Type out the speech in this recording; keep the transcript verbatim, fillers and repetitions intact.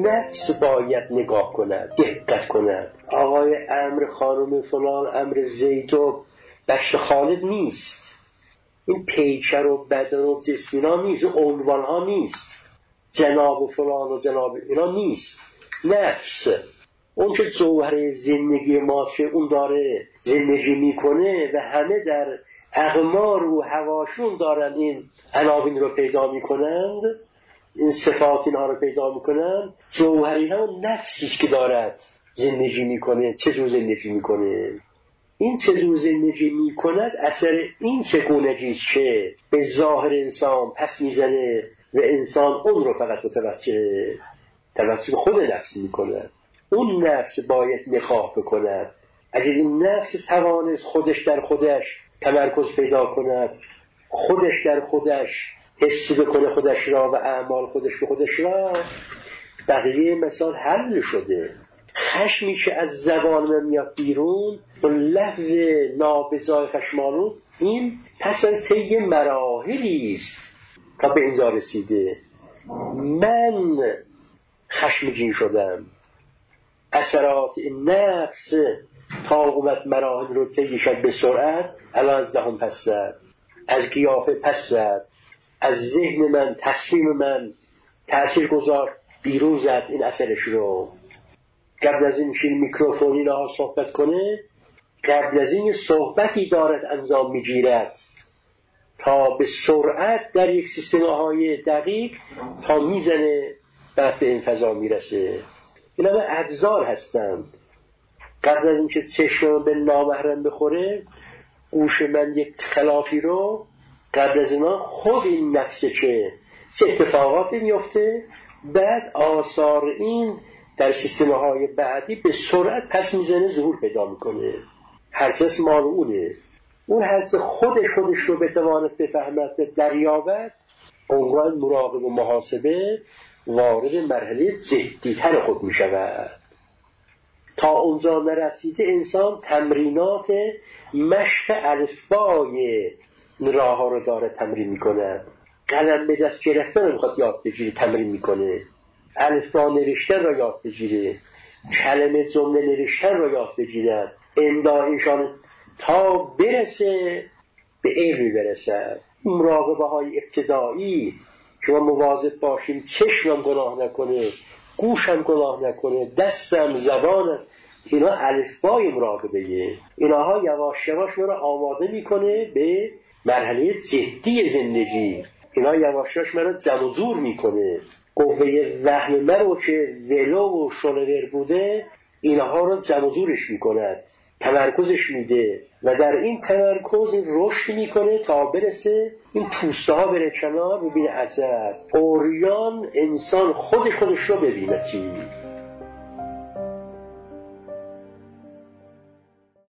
نفس باید نگاه کند، دقت کند. آقای امر خانم فلان، امر زید و بشت خالد نیست. این پیکر و بدن و جسمینا نیست، عنوان ها نیست، جناب و فلان و جناب اینا نیست. نفس اون که جوهر زندگی ماست که اون داره زندگی میکنه و همه در اقمار و هواشون دارن این عناوین رو پیدا میکنند، این صفات اینها رو پیدا میکنن. جوهری ها نفسیش که دارد زندگی میکنه. چجور زندگی میکنه؟ این چجور زندگی میکند اثر این چگونگیست که به ظاهر انسان پس میزنه و انسان اون رو فقط متوجه توجه خود نفس میکنه. اون نفس باید نگاه بکند. اگر این نفس توانست خودش در خودش تمرکز پیدا کند، خودش در خودش حس بکنه خودش را و اعمال خودش به خودش را، بقیه مثال حل شده. خشمی که از زبان من میاد بیرون و لفظ نابضای خشمالود، این پس از طی مراحلی است تا به اینجا رسیده. من خشمگین شدم، اثرات این نفس تا اومد مراحل رو طی شد به سرعت، الان از دهم پس زد، از قیافه پس زد، از ذهن من تصمیم من تأثیر گذار بیرون زد این اثرش رو. قبل از این که میکروفونی ها صحبت کنه، قبل از این صحبتی دارد انجام میگیرد تا به سرعت در یک سیستم های دقیق تا میزنه بعد به این فضا میرسه. این همه ابزار هستند. قبل از این که چشم به نامحرم بخوره، گوش من یک خلافی رو، قبل از اینا خود این نفسه که چه اتفاقاتی میفته، بعد آثار این در سیستم های بعدی به سرعت پس میزنه، ظهور پیدا میکنه. هر چیز مال اونه. اون هر چیز خودش خودش رو بتواند بفهمد دریابد، عنوان مراقب و محاسبه وارد مرحله جدی‌تر خود میشود. تا اونجا نرسیده انسان تمرینات مشق الفبای راه ها رو داره تمرین میکنه. قلم به دست گرفتن رو میخواد یاد بگیره، تمرین میکنه. الفبا نوشتن رو یاد بگیره، کلمه جمله نوشتن رو یاد بگیره، املا ایشان تا برسه به علمی برسه. مراقبه های ابتدایی که ما مواظب باشیم چشمم گناه نکنه، گوشم گناه نکنه، دستم، زبانم، اینا الفبای مراقبه. اینها یواش یواش ما رو آماده میکنه به مرحله جدی زندگی. اینا یواش یواش ما رو جمع و جور میکنه. قوه وهم من رو که ولو و شلور بوده، اینها رو جمع و جورش میکند، تمرکزش میده و در این تمرکز این رشد میکنه تا برسه این پوسته ها بره کنار. ببینه عجب اوریان انسان خودش خودش رو ببینه چی